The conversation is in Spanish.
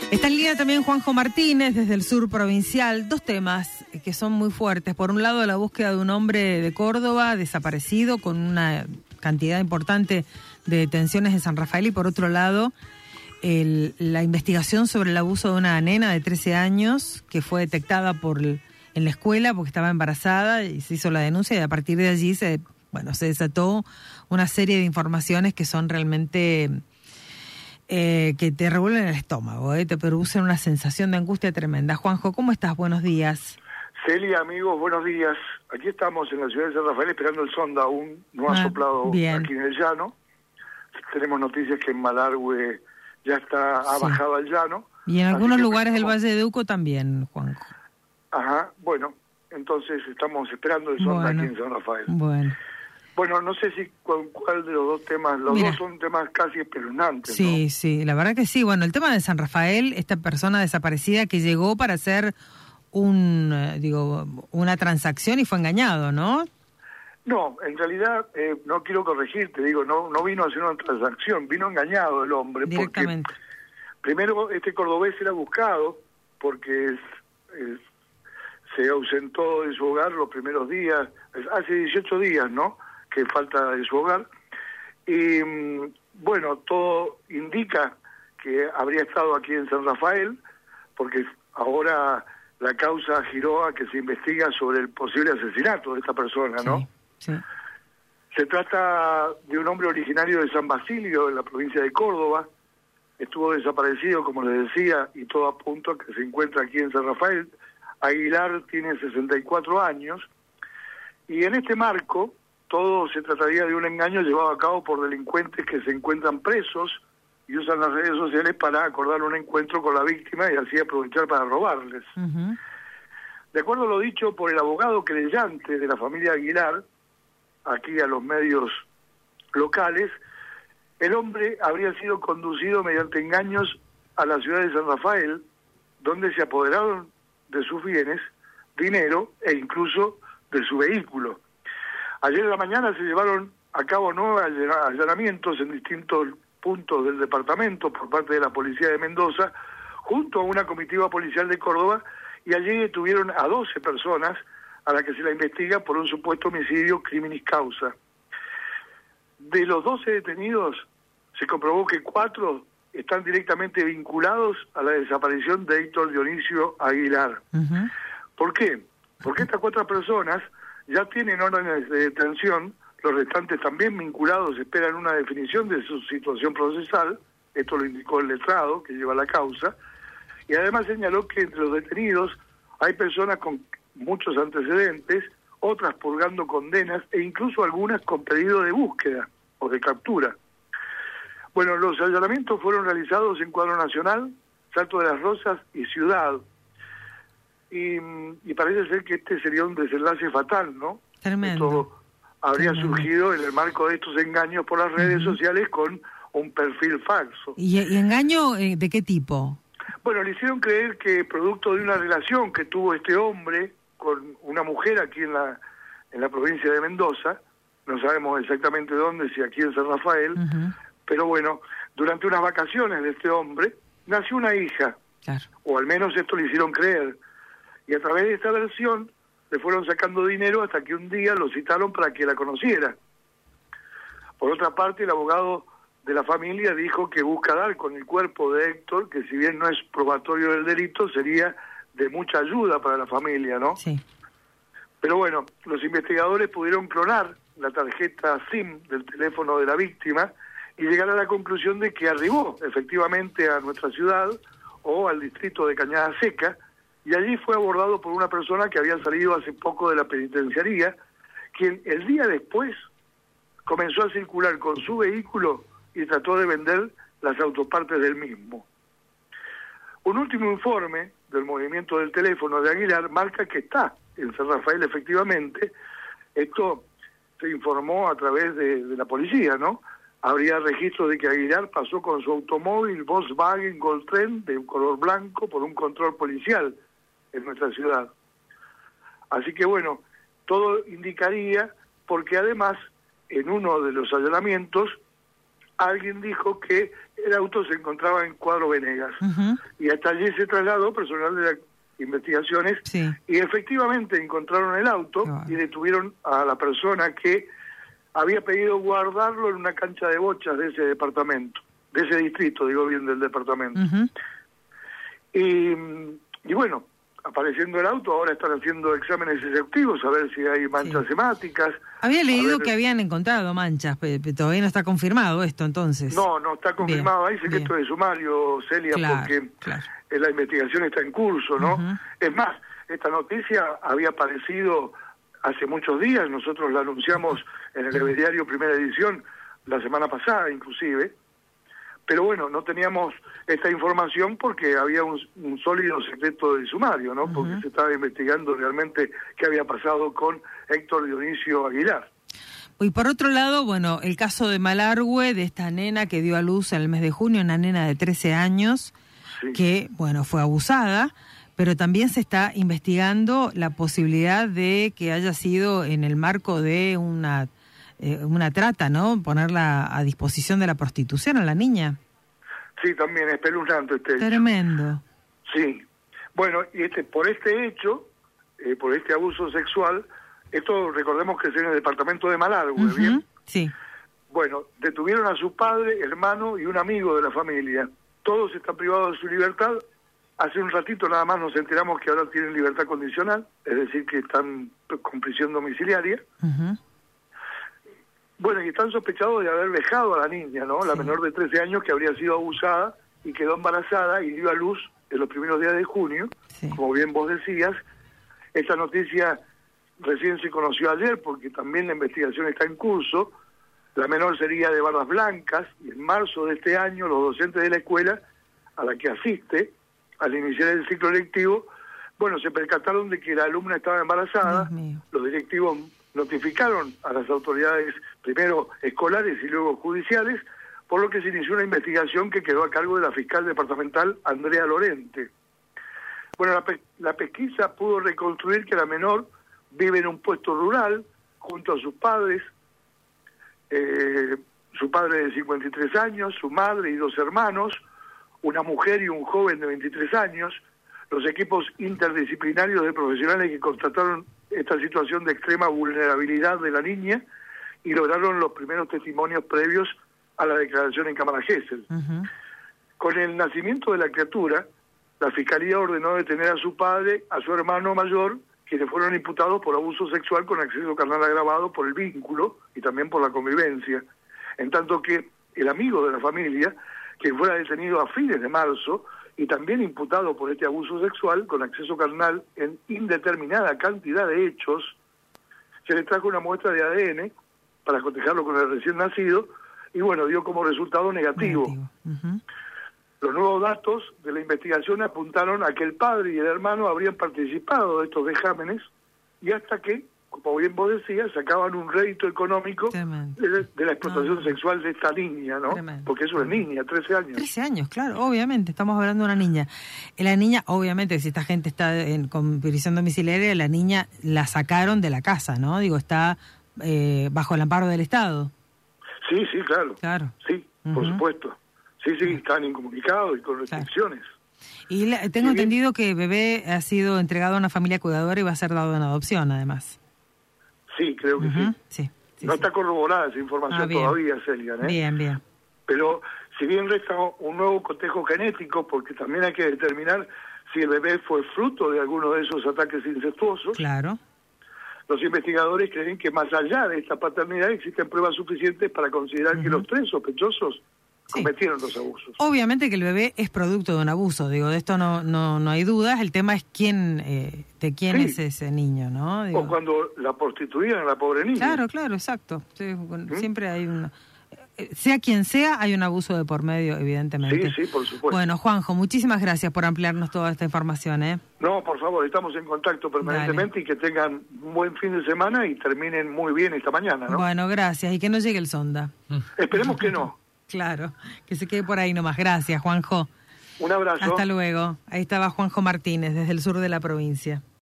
Está en línea también Juanjo Martínez desde el sur provincial. Dos temas que son muy fuertes. Por un lado, la búsqueda de un hombre de Córdoba desaparecido con una cantidad importante de detenciones en San Rafael, y por otro lado, la investigación sobre el abuso de una nena de 13 años que fue detectada en la escuela porque estaba embarazada y se hizo la denuncia, y a partir de allí se desató una serie de informaciones que son realmente que te revuelven el estómago, te producen una sensación de angustia tremenda. Juanjo, ¿cómo estás? Buenos días. Celia, amigos, buenos días. Aquí estamos en la ciudad de San Rafael esperando el sonda, aún no ha soplado bien. Aquí en el llano. Tenemos noticias que en Malargüe ya ha bajado al llano. Y en algunos lugares del Valle de Uco también, Juanjo. Ajá, bueno, entonces estamos esperando el sonda aquí en San Rafael. Bueno, no sé si cuál de los dos temas, dos son temas casi espeluznantes, Sí, ¿no? Sí, la verdad que sí. Bueno, el tema de San Rafael, esta persona desaparecida que llegó para hacer una transacción y fue engañado, ¿no? No, en realidad, no quiero corregirte, no vino a hacer una transacción, vino engañado el hombre. Directamente. Porque primero, este cordobés era buscado porque se ausentó de su hogar los primeros días, hace 18 días, ¿no?, que falta de su hogar. Y bueno, todo indica que habría estado aquí en San Rafael, porque ahora la causa giró a que se investiga sobre el posible asesinato de esta persona, ¿no? Sí. Se trata de un hombre originario de San Basilio, en la provincia de Córdoba. Estuvo desaparecido, como les decía, y todo apunta a que se encuentra aquí en San Rafael. Aguilar tiene 64 años, y en este marco todo se trataría de un engaño llevado a cabo por delincuentes que se encuentran presos y usan las redes sociales para acordar un encuentro con la víctima y así aprovechar para robarles. Uh-huh. De acuerdo a lo dicho por el abogado querellante de la familia Aguilar, aquí a los medios locales, el hombre habría sido conducido mediante engaños a la ciudad de San Rafael, donde se apoderaron de sus bienes, dinero e incluso de su vehículo. Ayer en la mañana se llevaron a cabo nuevos allanamientos en distintos puntos del departamento por parte de la policía de Mendoza, junto a una comitiva policial de Córdoba, y allí detuvieron a 12 personas a las que se la investiga por un supuesto homicidio criminis causa. De los 12 detenidos, se comprobó que 4 están directamente vinculados a la desaparición de Héctor Dionisio Aguilar. Uh-huh. ¿Por qué? Porque estas 4 personas ya tienen órdenes de detención, los restantes también vinculados esperan una definición de su situación procesal, esto lo indicó el letrado que lleva la causa, y además señaló que entre los detenidos hay personas con muchos antecedentes, otras purgando condenas e incluso algunas con pedido de búsqueda o de captura. Bueno, los allanamientos fueron realizados en Cuadro Nacional, Salto de las Rosas y Ciudad. Y parece ser que este sería un desenlace fatal, ¿no? Tremendo. Esto habría surgido en el marco de estos engaños por las redes sociales con un perfil falso. ¿Y engaño de qué tipo? Bueno, le hicieron creer que producto de una relación que tuvo este hombre con una mujer aquí en la provincia de Mendoza, no sabemos exactamente dónde, si aquí en San Rafael, pero bueno, durante unas vacaciones de este hombre nació una hija, o al menos esto le hicieron creer. Y a través de esta versión le fueron sacando dinero hasta que un día lo citaron para que la conociera. Por otra parte, el abogado de la familia dijo que busca dar con el cuerpo de Héctor, que si bien no es probatorio del delito, sería de mucha ayuda para la familia, ¿no? Sí. Pero bueno, los investigadores pudieron clonar la tarjeta SIM del teléfono de la víctima y llegar a la conclusión de que arribó efectivamente a nuestra ciudad o al distrito de Cañada Seca, y allí fue abordado por una persona que había salido hace poco de la penitenciaría, quien el día después comenzó a circular con su vehículo y trató de vender las autopartes del mismo. Un último informe del movimiento del teléfono de Aguilar marca que está en San Rafael efectivamente. Esto se informó a través de la policía, ¿no? Habría registro de que Aguilar pasó con su automóvil Volkswagen Goltren de color blanco por un control policial en nuestra ciudad. Así que bueno, todo indicaría, porque además en uno de los allanamientos alguien dijo que el auto se encontraba en Cuadro Venegas. Y hasta allí se trasladó personal de las investigaciones y efectivamente encontraron el auto y detuvieron a la persona que había pedido guardarlo en una cancha de bochas de ese departamento, de ese distrito, digo bien, del departamento. Y bueno, apareciendo el auto, ahora están haciendo exámenes exhaustivos a ver si hay manchas hemáticas. Había leído que habían encontrado manchas, pero todavía no está confirmado esto, entonces. No está confirmado. Ahí dice que esto es de sumario, Celia, porque la investigación está en curso, ¿no? Es más, esta noticia había aparecido hace muchos días, nosotros la anunciamos en el diario Primera Edición la semana pasada, inclusive. Pero bueno, no teníamos esta información porque había un sólido secreto de sumario, ¿no? Porque se estaba investigando realmente qué había pasado con Héctor Dionisio Aguilar. Y por otro lado, bueno, el caso de Malargüe, de esta nena que dio a luz en el mes de junio, una nena de 13 años, que, bueno, fue abusada, pero también se está investigando la posibilidad de que haya sido en el marco de una trata, ¿no? Ponerla a disposición de la prostitución a la niña. Sí, también, espeluznante este hecho. Tremendo. Sí. Bueno, y por este hecho, por este abuso sexual, esto recordemos que es en el departamento de Malargüe, ¿bien? Sí. Bueno, detuvieron a su padre, hermano y un amigo de la familia. Todos están privados de su libertad. Hace un ratito nada más nos enteramos que ahora tienen libertad condicional, es decir, que están con prisión domiciliaria. Bueno, y están sospechados de haber vejado a la niña, ¿no? La menor de 13 años que habría sido abusada y quedó embarazada y dio a luz en los primeros días de junio, como bien vos decías. Esta noticia recién se conoció ayer porque también la investigación está en curso. La menor sería de Barras Blancas y en marzo de este año los docentes de la escuela a la que asiste al iniciar el ciclo lectivo, bueno, se percataron de que la alumna estaba embarazada. Los directivos notificaron a las autoridades, primero escolares y luego judiciales, por lo que se inició una investigación que quedó a cargo de la fiscal departamental Andrea Lorente. Bueno, la pesquisa pudo reconstruir que la menor vive en un puesto rural junto a sus padres, su padre de 53 años, su madre y 2 hermanos, una mujer y un joven de 23 años. Los equipos interdisciplinarios de profesionales que constataron esta situación de extrema vulnerabilidad de la niña y lograron los primeros testimonios previos a la declaración en Cámara Gesell. Con el nacimiento de la criatura, la Fiscalía ordenó detener a su padre, a su hermano mayor, quienes fueron imputados por abuso sexual con acceso carnal agravado por el vínculo y también por la convivencia, en tanto que el amigo de la familia, quien fuera detenido a fines de marzo, y también imputado por este abuso sexual con acceso carnal en indeterminada cantidad de hechos, se le trajo una muestra de ADN para cotejarlo con el recién nacido y bueno, dio como resultado negativo. Los nuevos datos de la investigación apuntaron a que el padre y el hermano habrían participado de estos vejámenes y hasta que, como bien vos decías, sacaban un rédito económico de la explotación sexual de esta niña, ¿no? Porque es una niña, 13 años. 13 años, claro, obviamente, estamos hablando de una niña. La niña, obviamente, si esta gente está con prisión domiciliaria, la niña la sacaron de la casa, ¿no? Digo, está bajo el amparo del Estado. Sí, claro. Sí, por supuesto. Sí, están incomunicados y con restricciones. Y tengo entendido que bebé ha sido entregado a una familia cuidadora y va a ser dado en adopción, además. Sí, creo que sí. No está corroborada esa información todavía, Celia. Bien. Pero si bien resta un nuevo cotejo genético, porque también hay que determinar si el bebé fue fruto de alguno de esos ataques incestuosos. Claro. Los investigadores creen que más allá de esta paternidad existen pruebas suficientes para considerar que los 3 sospechosos cometieron los abusos. Obviamente que el bebé es producto de un abuso, digo, de esto no hay dudas. El tema es de quién es ese niño, ¿no? Digo, o cuando la prostituían a la pobre niña. Claro, exacto. Sí, siempre hay sea quien sea, hay un abuso de por medio, evidentemente. Sí, por supuesto. Bueno, Juanjo, muchísimas gracias por ampliarnos toda esta información, No, por favor, estamos en contacto permanentemente. Dale. Y que tengan un buen fin de semana y terminen muy bien esta mañana, ¿no? Bueno, gracias, y que no llegue el sonda. Esperemos que no. Claro, que se quede por ahí nomás. Gracias, Juanjo. Un abrazo. Hasta luego. Ahí estaba Juanjo Martínez, desde el sur de la provincia.